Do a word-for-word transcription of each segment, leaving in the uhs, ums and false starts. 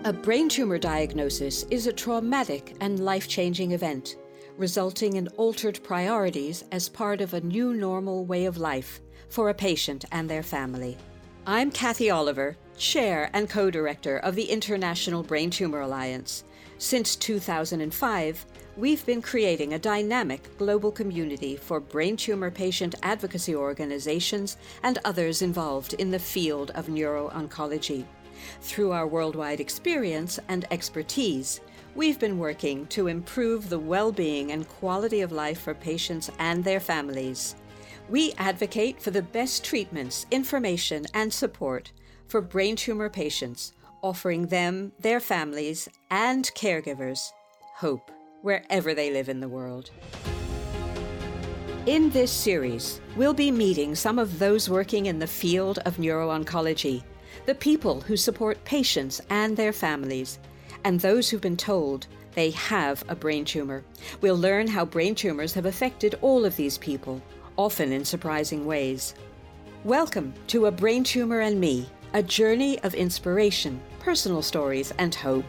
A brain tumor diagnosis is a traumatic and life-changing event, resulting in altered priorities as part of a new normal way of life for a patient and their family. I'm Kathy Oliver, Chair and Co-Director of the International Brain Tumor Alliance. Since two thousand five, we've been creating a dynamic global community for brain tumor patient advocacy organizations and others involved in the field of neuro-oncology. Through our worldwide experience and expertise, we've been working to improve the well-being and quality of life for patients and their families. We advocate for the best treatments, information, and support for brain tumor patients, offering them, their families, and caregivers hope wherever they live in the world. In this series, we'll be meeting some of those working in the field of neuro-oncology, the people who support patients and their families, and those who've been told they have a brain tumor. We'll learn how brain tumors have affected all of these people, often in surprising ways. Welcome to A Brain Tumor and Me, a journey of inspiration, personal stories, and hope.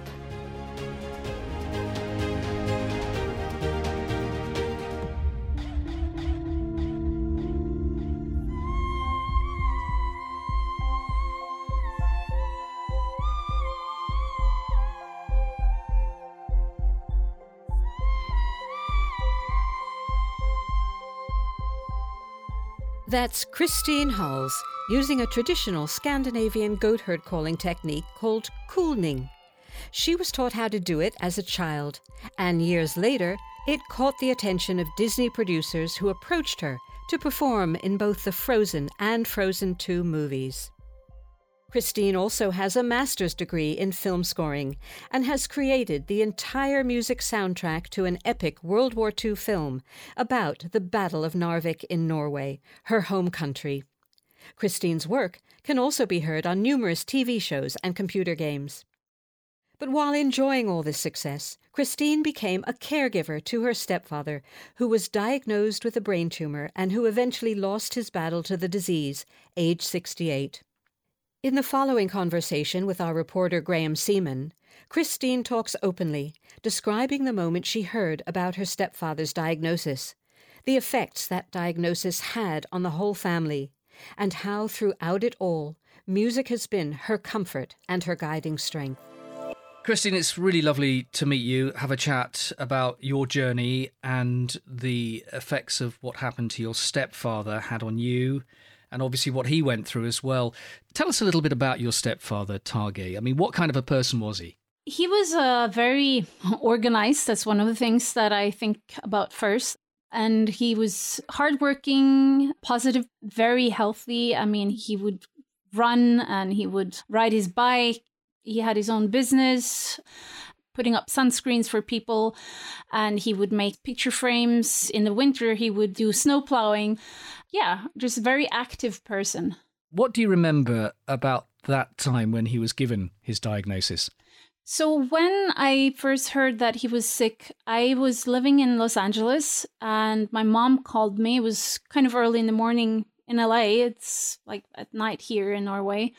That's Christine Hals, using a traditional Scandinavian goat herd calling technique called kulning. She was taught how to do it as a child, and years later, it caught the attention of Disney producers who approached her to perform in both the Frozen and Frozen two movies. Christine also has a master's degree in film scoring and has created the entire music soundtrack to an epic World War Two film about the Battle of Narvik in Norway, her home country. Christine's work can also be heard on numerous T V shows and computer games. But while enjoying all this success, Christine became a caregiver to her stepfather, who was diagnosed with a brain tumor and who eventually lost his battle to the disease, age sixty-eight. In the following conversation with our reporter Graham Seaman, Christine talks openly, describing the moment she heard about her stepfather's diagnosis, the effects that diagnosis had on the whole family, and how throughout it all, music has been her comfort and her guiding strength. Christine, it's really lovely to meet you, have a chat about your journey and the effects of what happened to your stepfather had on you, and obviously what he went through as well. Tell us a little bit about your stepfather, Tage. I mean, what kind of a person was he? He was uh, very organized. That's one of the things that I think about first. And he was hardworking, positive, very healthy. I mean, he would run and he would ride his bike. He had his own business, putting up sunscreens for people, and he would make picture frames. In the winter, he would do snow plowing. Yeah, just a very active person. What do you remember about that time when he was given his diagnosis? So when I first heard that he was sick, I was living in Los Angeles, and my mom called me. It was kind of early in the morning in L A. It's like at night here in Norway.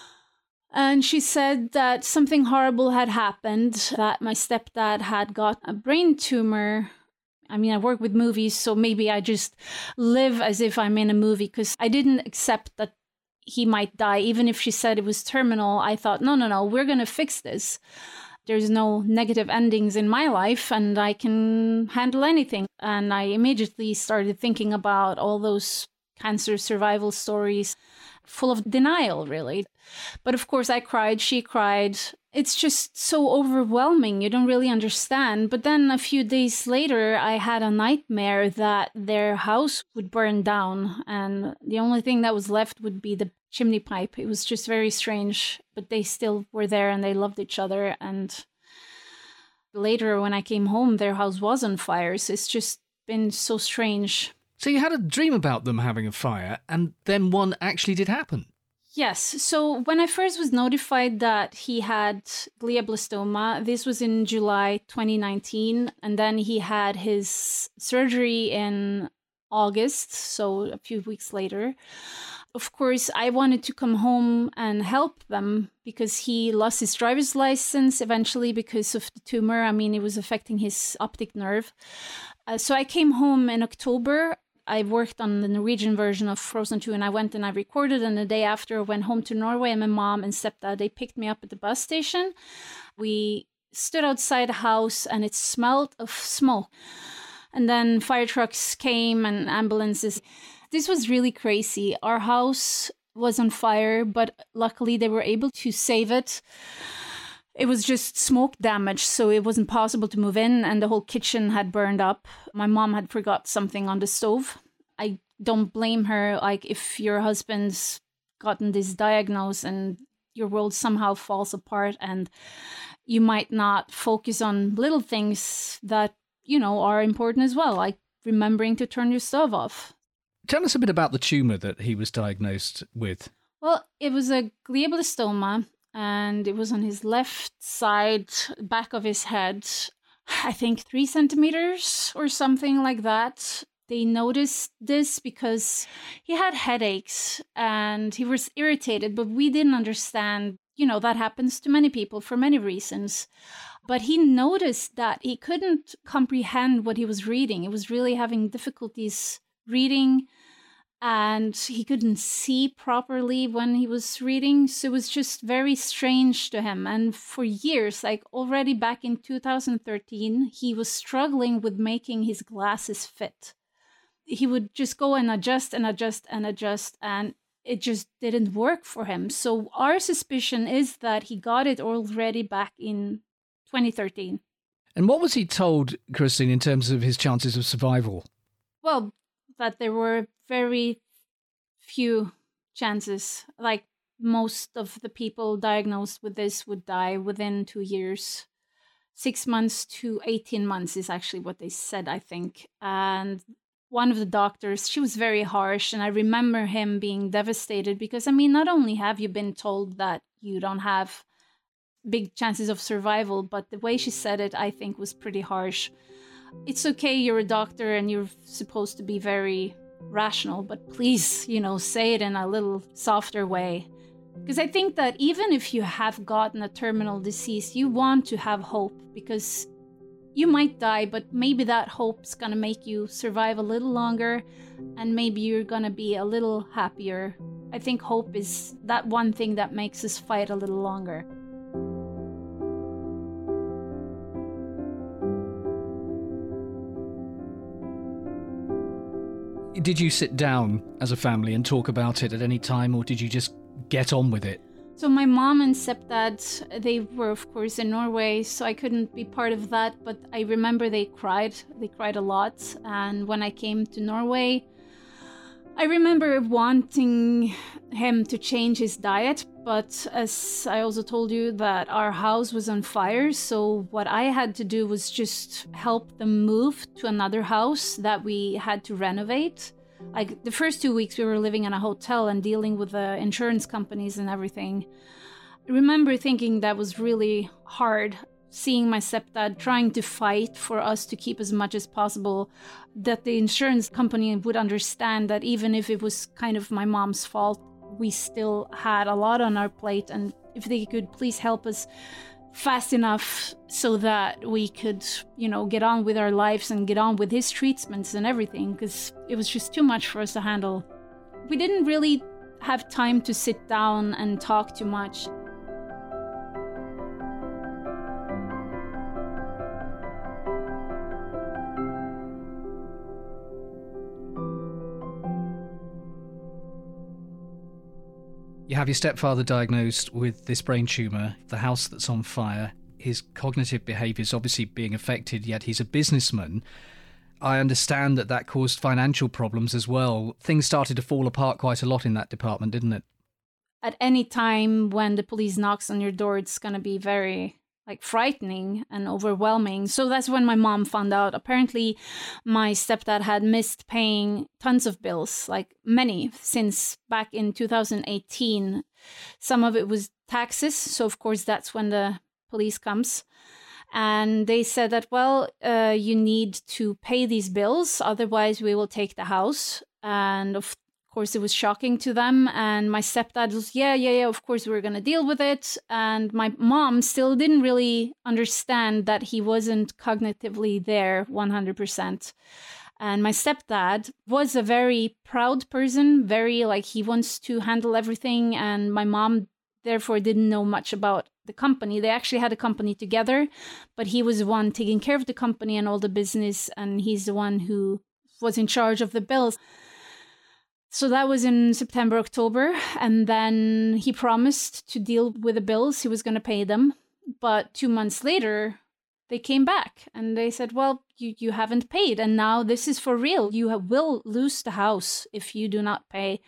And she said that something horrible had happened, that my stepdad had got a brain tumor. I mean, I work with movies, so maybe I just live as if I'm in a movie, because I didn't accept that he might die. Even if she said it was terminal, I thought, no, no, no, we're going to fix this. There's no negative endings in my life, and I can handle anything. And I immediately started thinking about all those cancer survival stories, full of denial, really. But of course, I cried, she cried. It's just so overwhelming. You don't really understand. But then a few days later, I had a nightmare that their house would burn down, and the only thing that was left would be the chimney pipe. It was just very strange, but they still were there and they loved each other. And later, when I came home, their house was on fire. So it's just been so strange. So you had a dream about them having a fire, and then one actually did happen? Yes. So when I first was notified that he had glioblastoma, this was in July twenty nineteen, and then he had his surgery in August, so a few weeks later. Of course, I wanted to come home and help them because he lost his driver's license eventually because of the tumor. I mean, it was affecting his optic nerve. Uh, so I came home in October. I worked on the Norwegian version of Frozen two, and I went and I recorded, and the day after I went home to Norway, and my mom and stepdad, they picked me up at the bus station. We stood outside the house and it smelled of smoke. And then fire trucks came and ambulances. This was really crazy. Our house was on fire, but luckily they were able to save it. It was just smoke damage, so it wasn't possible to move in, and the whole kitchen had burned up. My mom had forgot something on the stove. I don't blame her. Like, if your husband's gotten this diagnosis and your world somehow falls apart and you might not focus on little things that, you know, are important as well, like remembering to turn your stove off. Tell us a bit about the tumour that he was diagnosed with. Well, it was a glioblastoma, and it was on his left side, back of his head, I think three centimeters or something like that. They noticed this because he had headaches and he was irritated, but we didn't understand. You know, that happens to many people for many reasons. But he noticed that he couldn't comprehend what he was reading. He was really having difficulties reading, and he couldn't see properly when he was reading. So it was just very strange to him. And for years, like already back in two thousand thirteen, he was struggling with making his glasses fit. He would just go and adjust and adjust and adjust, and it just didn't work for him. So our suspicion is that he got it already back in twenty thirteen. And what was he told, Christine, in terms of his chances of survival? Well, that there were very few chances. Like, most of the people diagnosed with this would die within two years. Six months to eighteen months is actually what they said, I think. And one of the doctors, she was very harsh, and I remember him being devastated because, I mean, not only have you been told that you don't have big chances of survival, but the way she said it, I think, was pretty harsh. It's okay, you're a doctor and you're supposed to be very rational, but please, you know, say it in a little softer way. Because I think that even if you have gotten a terminal disease, you want to have hope, because you might die, but maybe that hope's gonna make you survive a little longer, and maybe you're gonna be a little happier. I think hope is that one thing that makes us fight a little longer. Did you sit down as a family and talk about it at any time, or did you just get on with it? So my mom and stepdad, they were of course in Norway, so I couldn't be part of that, but I remember they cried. They cried a lot. And when I came to Norway, I remember wanting him to change his diet, but as I also told you, that our house was on fire, so what I had to do was just help them move to another house that we had to renovate. Like, the first two weeks we were living in a hotel and dealing with the insurance companies and everything. I remember thinking that was really hard, seeing my stepdad trying to fight for us to keep as much as possible, that the insurance company would understand that even if it was kind of my mom's fault, we still had a lot on our plate, and if they could please help us fast enough so that we could, you know, get on with our lives and get on with his treatments and everything, because it was just too much for us to handle. We didn't really have time to sit down and talk too much. You have your stepfather diagnosed with this brain tumour, the house that's on fire, his cognitive behaviour is obviously being affected, yet he's a businessman. I understand that that caused financial problems as well. Things started to fall apart quite a lot in that department, didn't it? At any time when the police knocks on your door, it's going to be very, like, frightening and overwhelming. So that's when my mom found out. Apparently, my stepdad had missed paying tons of bills, like many, since back in two thousand eighteen. Some of it was taxes, so of course that's when the police comes. And they said that, well, uh, you need to pay these bills, otherwise we will take the house. And of course, it was shocking to them. And my stepdad was, yeah, yeah, yeah, of course, we're going to deal with it. And my mom still didn't really understand that he wasn't cognitively there one hundred percent. And my stepdad was a very proud person, very like he wants to handle everything. And my mom, therefore, didn't know much about the company. They actually had a company together, but he was the one taking care of the company and all the business. And he's the one who was in charge of the bills. So that was in September, October. And then he promised to deal with the bills. He was going to pay them. But two months later, they came back and they said, well, you, you haven't paid. And now this is for real. You have, will lose the house if you do not pay.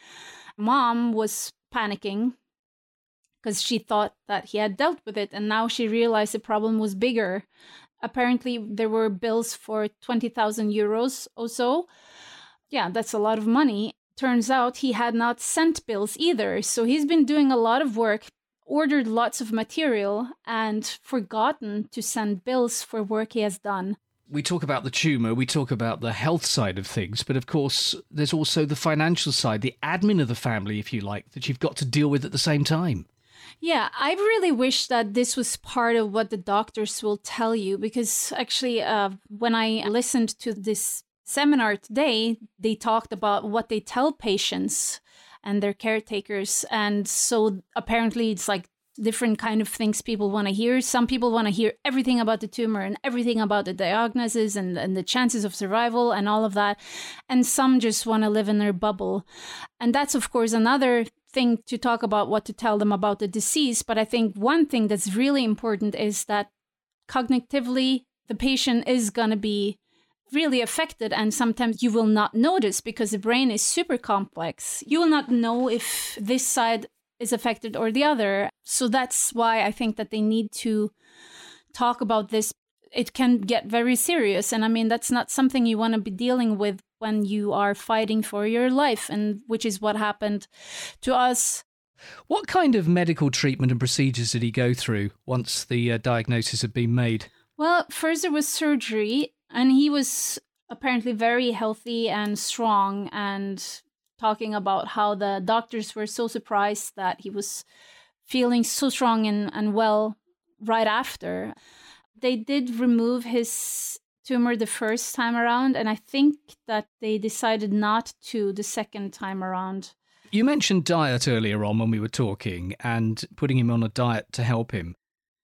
Mom was panicking because she thought that he had dealt with it. And now she realized the problem was bigger. Apparently, there were bills for twenty thousand euros or so. Yeah, that's a lot of money. Turns out he had not sent bills either. So he's been doing a lot of work, ordered lots of material, and forgotten to send bills for work he has done. We talk about the tumour, we talk about the health side of things, but of course there's also the financial side, the admin of the family, if you like, that you've got to deal with at the same time. Yeah, I really wish that this was part of what the doctors will tell you, because actually uh, when I listened to this seminar today, they talked about what they tell patients and their caretakers. And so apparently it's like different kind of things people want to hear. Some people want to hear everything about the tumor and everything about the diagnosis and, and the chances of survival and all of that. And some just want to live in their bubble. And that's, of course, another thing to talk about, what to tell them about the disease. But I think one thing that's really important is that cognitively, the patient is going to be really affected, and sometimes you will not notice because the brain is super complex. You will not know if this side is affected or the other. So that's why I think that they need to talk about this. It can get very serious, and I mean that's not something you want to be dealing with when you are fighting for your life, and which is what happened to us. What kind of medical treatment and procedures did he go through once the uh, diagnosis had been made? Well, first there was surgery. And he was apparently very healthy and strong, and talking about how the doctors were so surprised that he was feeling so strong and, and well right after. They did remove his tumor the first time around, and I think that they decided not to the second time around. You mentioned diet earlier on when we were talking, and putting him on a diet to help him.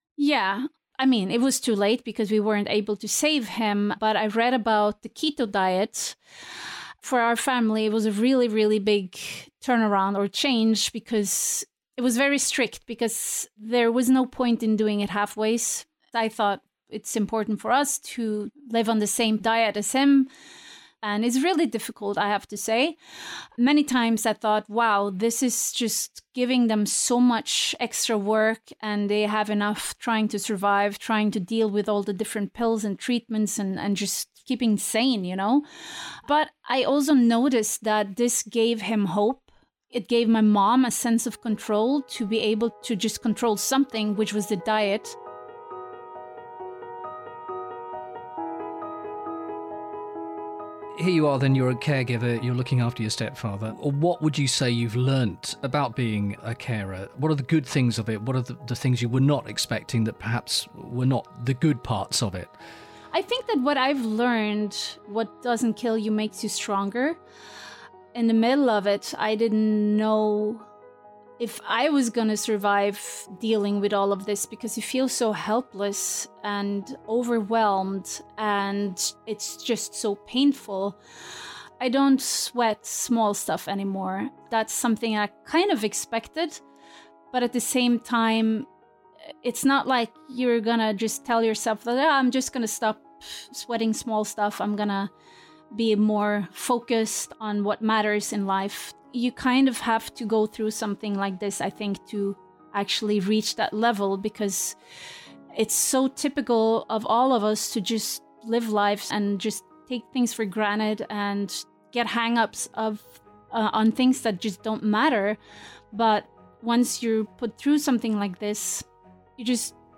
Yeah. I mean, it was too late because we weren't able to save him, but I read about the keto diet. For our family, it was a really, really big turnaround or change because it was very strict, because there was no point in doing it halfway. I thought it's important for us to live on the same diet as him. And it's really difficult, I have to say. Many times I thought, wow, this is just giving them so much extra work, and they have enough trying to survive, trying to deal with all the different pills and treatments and, and just keeping sane, you know. But I also noticed that this gave him hope. It gave my mom a sense of control to be able to just control something, which was the diet. Here you are then, you're a caregiver, you're looking after your stepfather. Or what would you say you've learnt about being a carer? What are the good things of it? What are the, the things you were not expecting that perhaps were not the good parts of it? I think that what I've learned, what doesn't kill you makes you stronger. In the middle of it, I didn't know if I was going to survive dealing with all of this, because you feel so helpless and overwhelmed, and it's just so painful. I don't sweat small stuff anymore. That's something I kind of expected, but at the same time, it's not like you're going to just tell yourself that, oh, I'm just going to stop sweating small stuff. I'm going to be more focused on what matters in life. You kind of have to go through something like this, I think, to actually reach that level, because it's so typical of all of us to just live lives and just take things for granted and get hang-ups of uh, on things that just don't matter. But once you're put through something like this, you just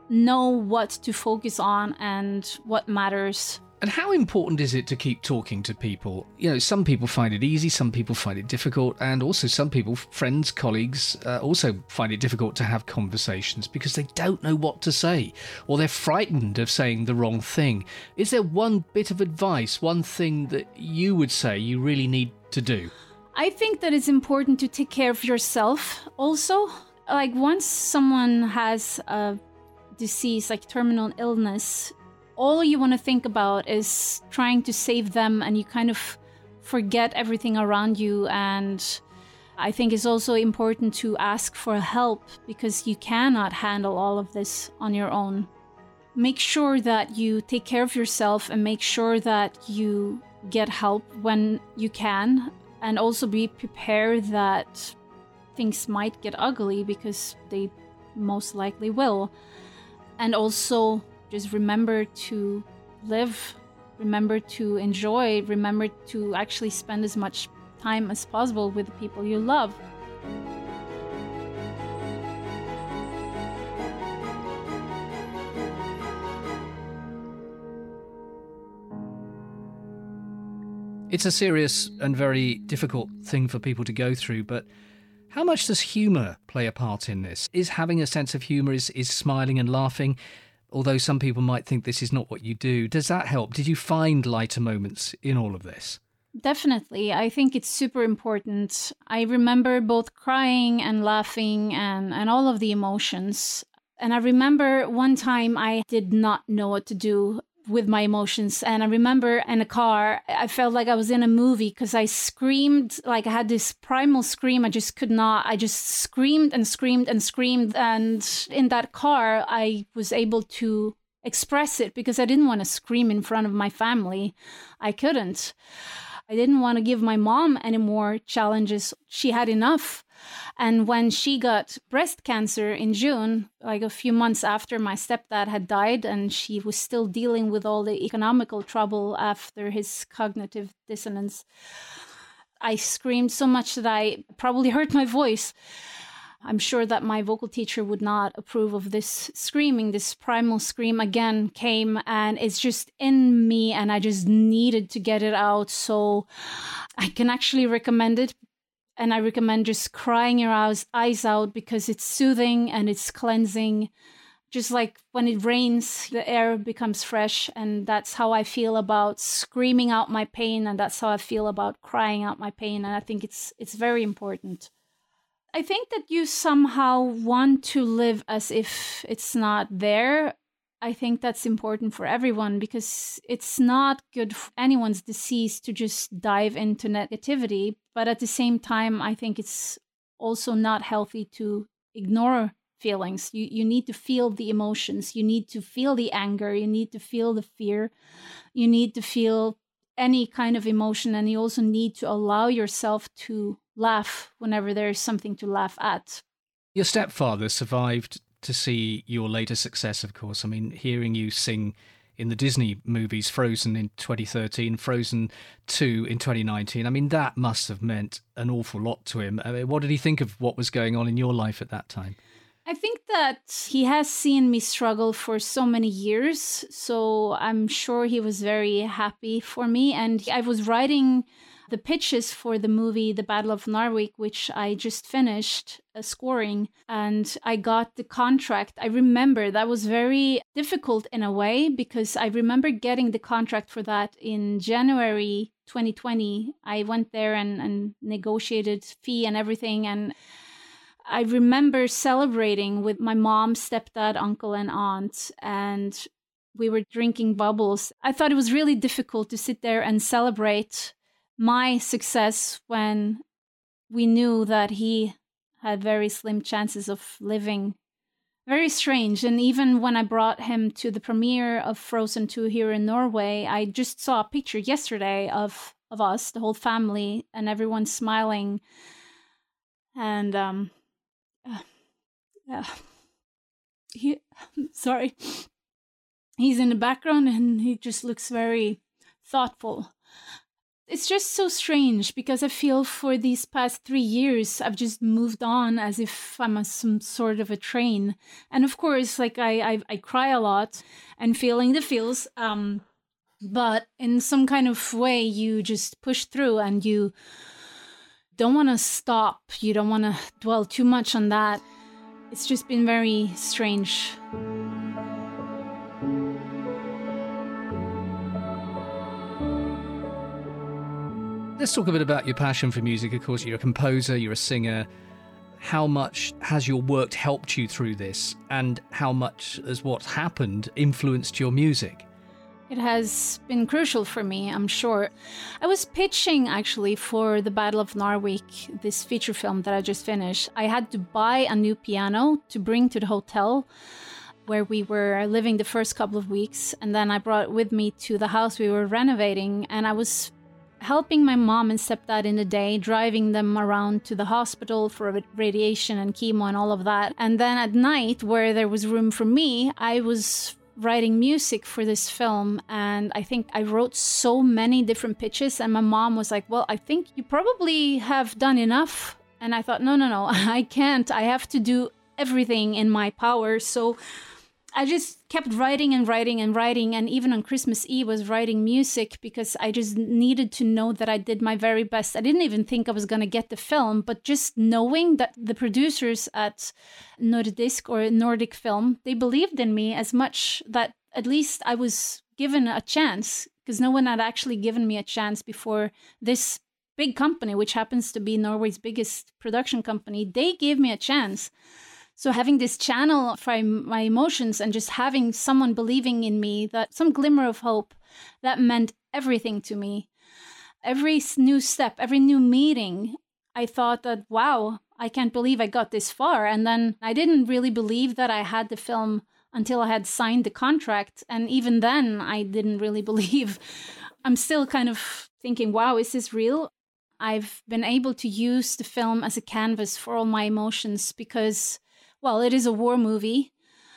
know what to focus on and what matters. And how important is it to keep talking to people? You know, some people find it easy, some people find it difficult, and also some people, friends, colleagues, uh, also find it difficult to have conversations because they don't know what to say, or they're frightened of saying the wrong thing. Is there one bit of advice, one thing that you would say you really need to do? I think that it's important to take care of yourself also. Like, once someone has a disease, like terminal illness, all you want to think about is trying to save them, and you kind of forget everything around you. And I think it's also important to ask for help because you cannot handle all of this on your own. Make sure that you take care of yourself and make sure that you get help when you can, and also be prepared that things might get ugly because they most likely will. And also just remember to live, remember to enjoy, remember to actually spend as much time as possible with the people you love. It's a serious and very difficult thing for people to go through, but how much does humour play a part in this? Is having a sense of humour, is, is smiling and laughing, although some people might think this is not what you do, does that help? Did you find lighter moments in all of this? Definitely. I think it's super important. I remember both crying and laughing and, and all of the emotions. And I remember one time I did not know what to do with my emotions. And I remember in a car, I felt like I was in a movie because I screamed, like I had this primal scream. I just could not, I just screamed and screamed and screamed. And in that car, I was able to express it because I didn't want to scream in front of my family. I couldn't. I didn't want to give my mom any more challenges. She had enough. And when she got breast cancer in June, like a few months after my stepdad had died, and she was still dealing with all the economical trouble after his cognitive dissonance, I screamed so much that I probably hurt my voice. I'm sure that my vocal teacher would not approve of this screaming. This primal scream again came, and it's just in me, and I just needed to get it out. So I can actually recommend it. And I recommend just crying your eyes out because it's soothing and it's cleansing. Just like when it rains, the air becomes fresh. And that's how I feel about screaming out my pain. And that's how I feel about crying out my pain. And I think it's it's very important. I think that you somehow want to live as if it's not there. I think that's important for everyone because it's not good for anyone's disease to just dive into negativity. But at the same time, I think it's also not healthy to ignore feelings. You you need to feel the emotions. You need to feel the anger. You need to feel the fear. You need to feel any kind of emotion. And you also need to allow yourself to laugh whenever there's something to laugh at. Your stepfather survived to see your later success, of course. I mean, hearing you sing in the Disney movies, Frozen in twenty thirteen, Frozen two in twenty nineteen, I mean, that must have meant an awful lot to him. I mean, what did he think of what was going on in your life at that time? I think that he has seen me struggle for so many years, so I'm sure he was very happy for me. And I was writing the pitches for the movie The Battle of Narvik, which I just finished uh, scoring, and I got the contract. I remember that was very difficult in a way because I remember getting the contract for that in January twenty twenty. I went there and, and negotiated fee and everything, and I remember celebrating with my mom, stepdad, uncle, and aunt, and we were drinking bubbles. I thought it was really difficult to sit there and celebrate my success when we knew that he had very slim chances of living. Very strange. And even when I brought him to the premiere of Frozen two here in Norway, I just saw a picture yesterday of, of us, the whole family, and everyone smiling. And, um, uh, uh, he, sorry, he's in the background and he just looks very thoughtful. It's just so strange because I feel for these past three years, I've just moved on as if I'm a, some sort of a train. And of course, like I, I, I cry a lot and feeling the feels. Um, but in some kind of way, you just push through and you don't want to stop. You don't want to dwell too much on that. It's just been very strange. Let's talk a bit about your passion for music. Of course, you're a composer, you're a singer. How much has your work helped you through this? And how much has what's happened influenced your music? It has been crucial for me, I'm sure. I was pitching, actually, for the Battle of Narvik, this feature film that I just finished. I had to buy a new piano to bring to the hotel where we were living the first couple of weeks. And then I brought it with me to the house we were renovating. And I was helping my mom and stepdad in the day, driving them around to the hospital for radiation and chemo and all of that. And then at night, where there was room for me, I was writing music for this film. And I think I wrote so many different pitches. And my mom was like, well, I think you probably have done enough. And I thought, no, no, no, I can't. I have to do everything in my power. So I just kept writing and writing and writing, and even on Christmas Eve was writing music because I just needed to know that I did my very best. I didn't even think I was going to get the film, but just knowing that the producers at Nordisk or Nordic Film, they believed in me as much that at least I was given a chance, because no one had actually given me a chance before. This big company, which happens to be Norway's biggest production company, they gave me a chance. So having this channel for my emotions and just having someone believing in me, that some glimmer of hope, that meant everything to me. Every new step, every new meeting, I thought that, wow, I can't believe I got this far. And then I didn't really believe that I had the film until I had signed the contract. And even then, I didn't really believe. I'm still kind of thinking, wow, is this real? I've been able to use the film as a canvas for all my emotions because, well, it is a war movie,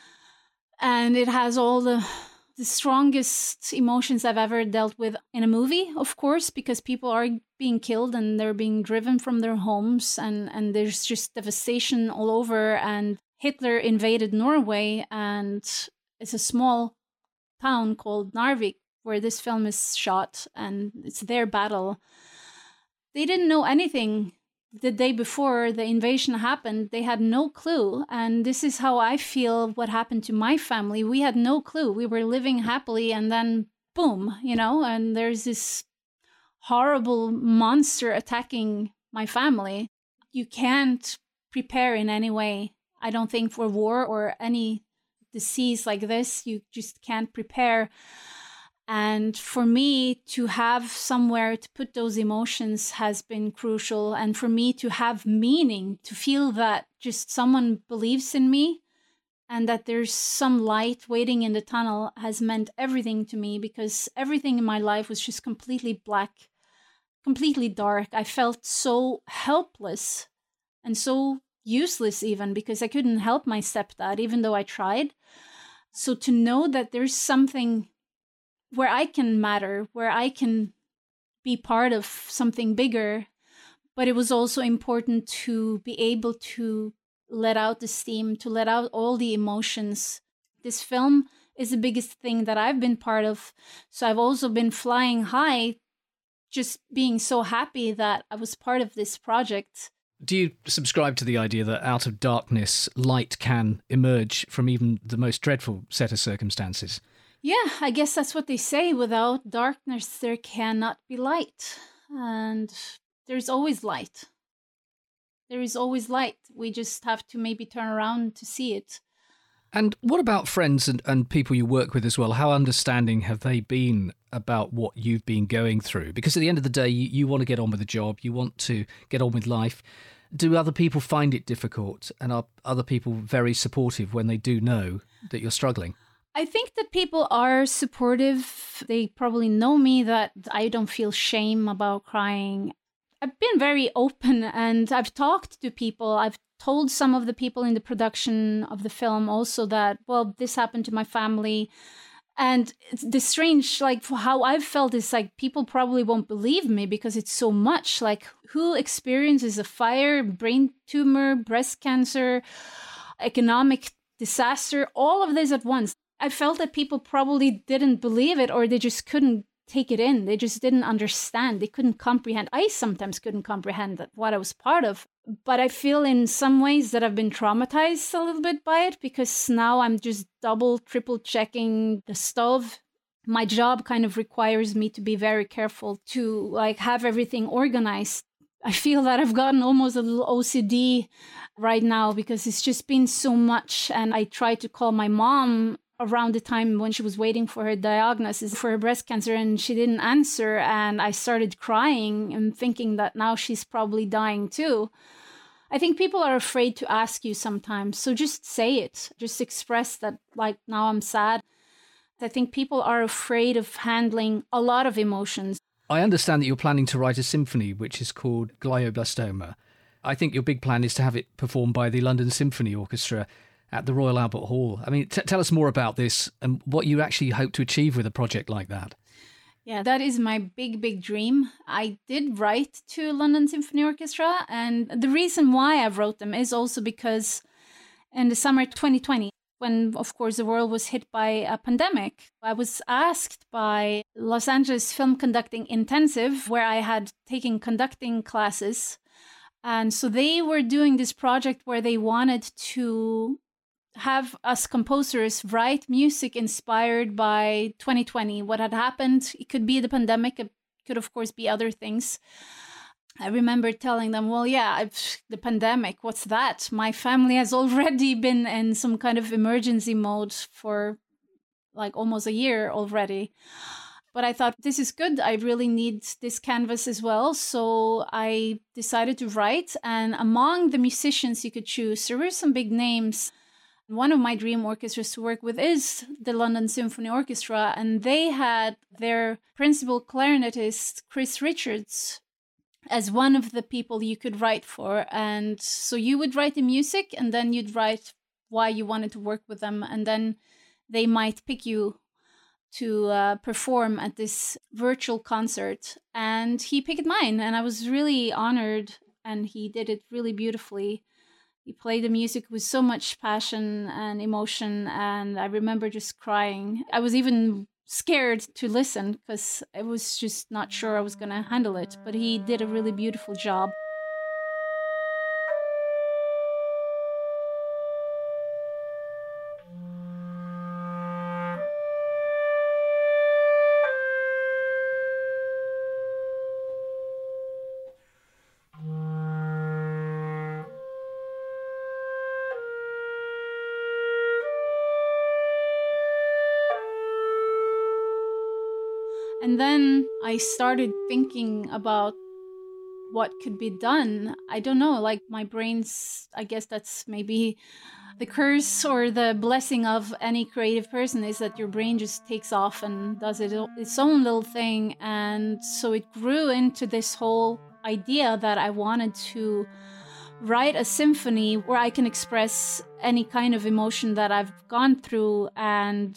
and it has all the the strongest emotions I've ever dealt with in a movie, of course, because people are being killed and they're being driven from their homes, and, and there's just devastation all over. And Hitler invaded Norway, and it's a small town called Narvik where this film is shot, and it's their battle. They didn't know anything. The day before the invasion happened, they had no clue. And this is how I feel what happened to my family. We had no clue. We were living happily, and then boom, you know, and there's this horrible monster attacking my family. You can't prepare in any way, I don't think, for war or any disease like this. You just can't prepare. And for me to have somewhere to put those emotions has been crucial. And for me to have meaning, to feel that just someone believes in me and that there's some light waiting in the tunnel has meant everything to me, because everything in my life was just completely black, completely dark. I felt so helpless and so useless even, because I couldn't help my stepdad, even though I tried. So to know that there's something where I can matter, where I can be part of something bigger. But it was also important to be able to let out the steam, to let out all the emotions. This film is the biggest thing that I've been part of. So I've also been flying high, just being so happy that I was part of this project. Do you subscribe to the idea that out of darkness, light can emerge from even the most dreadful set of circumstances? Yeah, I guess that's what they say. Without darkness, there cannot be light. And there's always light. There is always light. We just have to maybe turn around to see it. And what about friends and, and people you work with as well? How understanding have they been about what you've been going through? Because at the end of the day, you, you want to get on with the job. You want to get on with life. Do other people find it difficult? And are other people very supportive when they do know that you're struggling? I think that people are supportive. They probably know me, that I don't feel shame about crying. I've been very open, and I've talked to people. I've told some of the people in the production of the film also that, well, this happened to my family. And it's the strange, like how I've felt is like people probably won't believe me because it's so much. Like who experiences a fire, brain tumor, breast cancer, economic disaster, all of this at once? I felt that people probably didn't believe it, or they just couldn't take it in. They just didn't understand. They couldn't comprehend. I sometimes couldn't comprehend that what I was part of. But I feel in some ways that I've been traumatized a little bit by it, because now I'm just double, triple checking the stuff. My job kind of requires me to be very careful to like have everything organized. I feel that I've gotten almost a little O C D right now because it's just been so much. And I tried to call my mom around the time when she was waiting for her diagnosis for her breast cancer, and she didn't answer. And I started crying and thinking that now she's probably dying too. I think people are afraid to ask you sometimes. So just say it. Just express that, like, now I'm sad. I think people are afraid of handling a lot of emotions. I understand that you're planning to write a symphony, which is called Glioblastoma. I think your big plan is to have it performed by the London Symphony Orchestra at the Royal Albert Hall. I mean, t- tell us more about this and what you actually hope to achieve with a project like that. Yeah, that is my big, big dream. I did write to London Symphony Orchestra, and the reason why I wrote them is also because in the summer twenty twenty, when, of course, the world was hit by a pandemic, I was asked by Los Angeles Film Conducting Intensive, where I had taken conducting classes. And so they were doing this project where they wanted to have us composers write music inspired by twenty twenty, what had happened. It could be the pandemic, it could, of course, be other things. I remember telling them, well, yeah, I've, the pandemic, what's that? My family has already been in some kind of emergency mode for like almost a year already. But I thought, this is good. I really need this canvas as well. So I decided to write. And among the musicians you could choose, there were some big names. One of my dream orchestras to work with is the London Symphony Orchestra. And they had their principal clarinetist, Chris Richards, as one of the people you could write for. And so you would write the music, and then you'd write why you wanted to work with them. And then they might pick you to uh, perform at this virtual concert. And he picked mine, and I was really honored, and he did it really beautifully. He played the music with so much passion and emotion, and I remember just crying. I was even scared to listen because I was just not sure I was going to handle it, but he did a really beautiful job. And then I started thinking about what could be done. I don't know, like my brain's, I guess that's maybe the curse or the blessing of any creative person, is that your brain just takes off and does it, its own little thing. And so it grew into this whole idea that I wanted to write a symphony where I can express any kind of emotion that I've gone through. And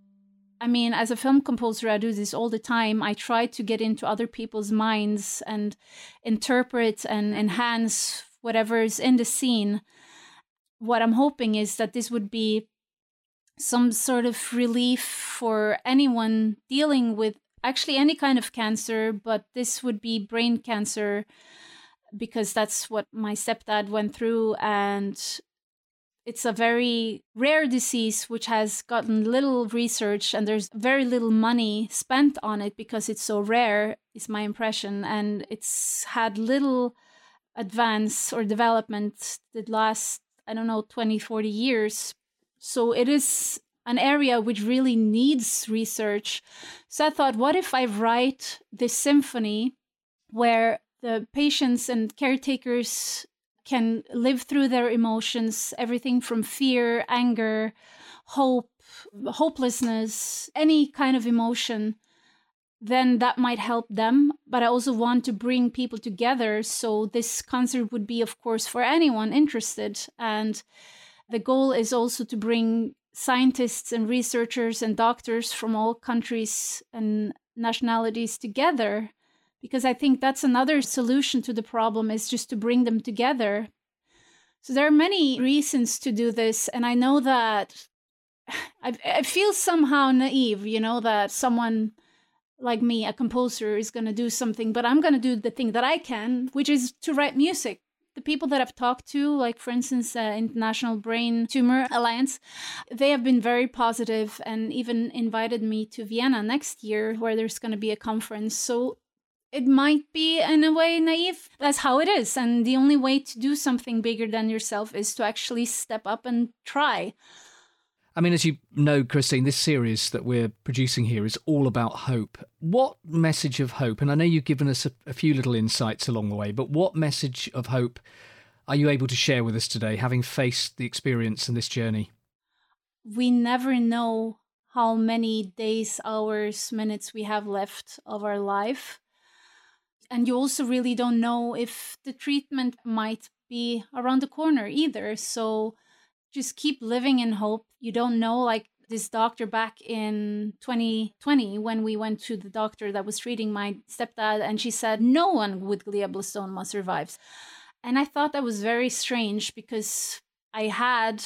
I mean, as a film composer, I do this all the time. I try to get into other people's minds and interpret and enhance whatever is in the scene. What I'm hoping is that this would be some sort of relief for anyone dealing with actually any kind of cancer, but this would be brain cancer because that's what my stepdad went through. And it's a very rare disease which has gotten little research, and there's very little money spent on it because it's so rare, is my impression. And it's had little advance or development that lasts, I don't know, twenty, forty years. So it is an area which really needs research. So I thought, what if I write this symphony where the patients and caretakers can live through their emotions, everything from fear, anger, hope, hopelessness, any kind of emotion, then that might help them. But I also want to bring people together. So this concert would be, of course, for anyone interested. And the goal is also to bring scientists and researchers and doctors from all countries and nationalities together, because I think that's another solution to the problem, is just to bring them together. So there are many reasons to do this, and I know that I, I feel somehow naive, you know, that someone like me, a composer, is going to do something, but I'm going to do the thing that I can, which is to write music. The people that I've talked to, like, for instance, uh, International Brain Tumor Alliance, they have been very positive and even invited me to Vienna next year, where there's going to be a conference. So it might be, in a way, naive. That's how it is. And the only way to do something bigger than yourself is to actually step up and try. I mean, as you know, Christine, this series that we're producing here is all about hope. What message of hope, and I know you've given us a, a few little insights along the way, but what message of hope are you able to share with us today, having faced the experience and this journey? We never know how many days, hours, minutes we have left of our life. And you also really don't know if the treatment might be around the corner either. So just keep living in hope. You don't know, like this doctor back in twenty twenty, when we went to the doctor that was treating my stepdad, and she said no one with glioblastoma survives. And I thought that was very strange, because I had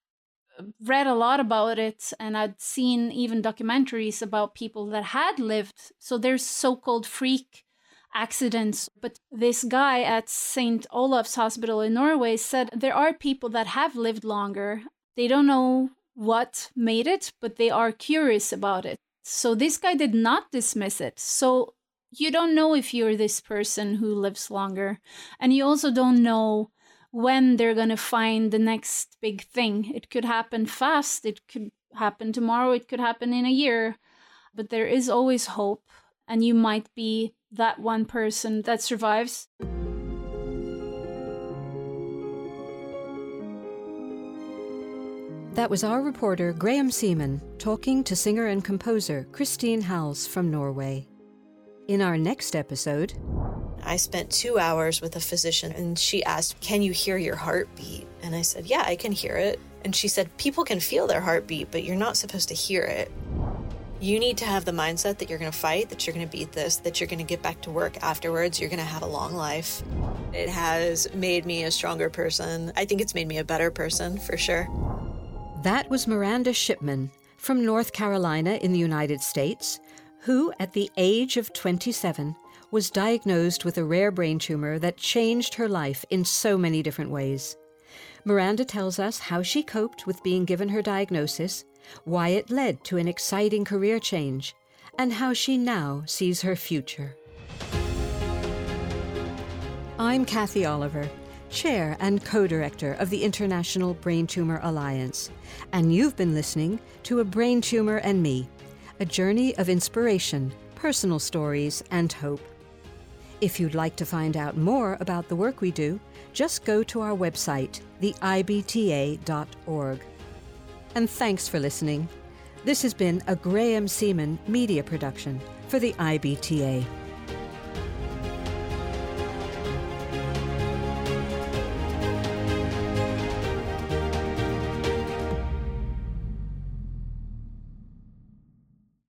read a lot about it, and I'd seen even documentaries about people that had lived. So there's so-called freak accidents. But this guy at Saint Olav's Hospital in Norway said there are people that have lived longer. They don't know what made it, but they are curious about it. So this guy did not dismiss it. So you don't know if you're this person who lives longer. And you also don't know when they're going to find the next big thing. It could happen fast. It could happen tomorrow. It could happen in a year. But there is always hope. And you might be that one person that survives. That was our reporter, Graham Seaman, talking to singer and composer Christine Hals from Norway. In our next episode... I spent two hours with a physician, and she asked, "Can you hear your heartbeat?" And I said, "Yeah, I can hear it." And she said, "People can feel their heartbeat, but you're not supposed to hear it. You need to have the mindset that you're going to fight, that you're going to beat this, that you're going to get back to work afterwards. You're going to have a long life." It has made me a stronger person. I think it's made me a better person, for sure. That was Miranda Shipman from North Carolina in the United States, who, at the age of twenty-seven, was diagnosed with a rare brain tumor that changed her life in so many different ways. Miranda tells us how she coped with being given her diagnosis, why it led to an exciting career change, and how she now sees her future. I'm Kathy Oliver, Chair and Co-Director of the International Brain Tumor Alliance, and you've been listening to A Brain Tumor and Me, a journey of inspiration, personal stories, and hope. If you'd like to find out more about the work we do, just go to our website, the I B T A dot org. And thanks for listening. This has been a Graham Seaman media production for the I B T A.